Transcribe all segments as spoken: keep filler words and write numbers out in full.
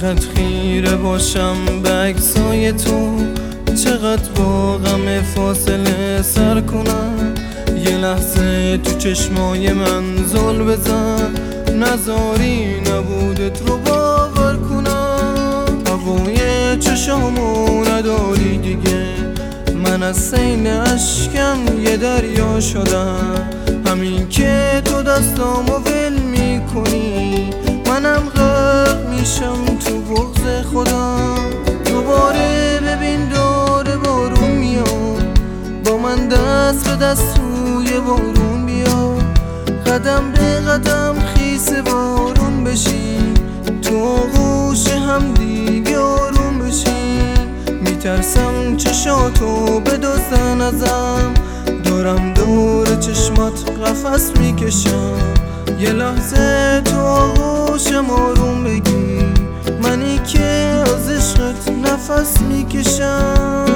چقدر خیره باشم به عکسای تو، چقدر با غم فاصله سر کنم. یه لحظه تو چشمای من زل بزن، نذاری نبودت رو باور کنم. هوای چشامو نداری دیگه، من از سیل اشکم یه دریا شدم. همین که تو دستامو ول میکنی، منم غرق میشم تو بغض خودم. دوباره ببین داره بارون میاد، با من دست به دست توی بارون بیا. قدم به قدم خیس بارون بشین، تو آغوش هم دیگه آروم بشین. میترسم چشاتو بدزدن ازم، دارم دور چشمات قفس میکشم. یه لحظه تو آغوشم آروم بگی، منی که از عشقت نفس میکشم.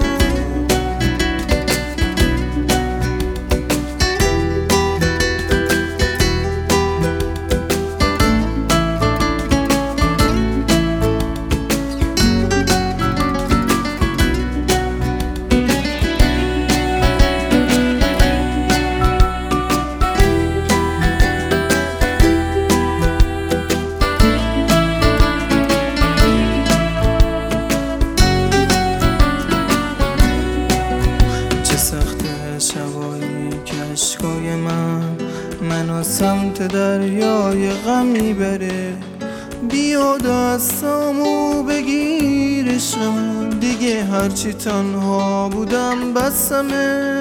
شبایی که عشقای من منو سمت دریای غم میبره. بیا دستامو بگیر عشقم، دیگه هرچی تنها بودم بسمه.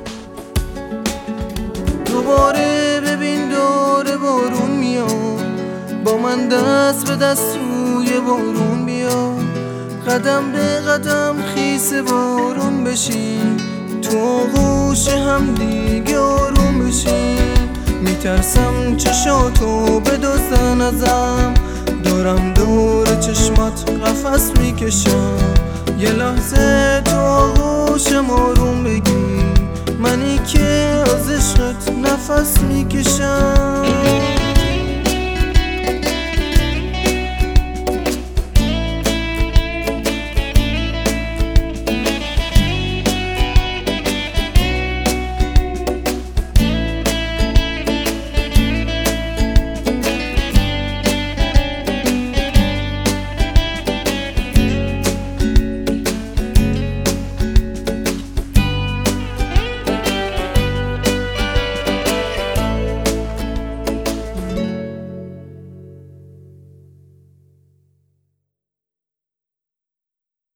دوباره ببین داره بارون میاد، با من دست به دست توی بارون بیا. قدم به قدم خیس بارون بشین، تو آغوش هم دیگه آروم بشین. میترسم چشاتو بدزدن ازم، دارم دور چشمات قفس میکشم. یه لحظه تو آغوشم آروم بگی، منی که از عشقت نفس میکشم.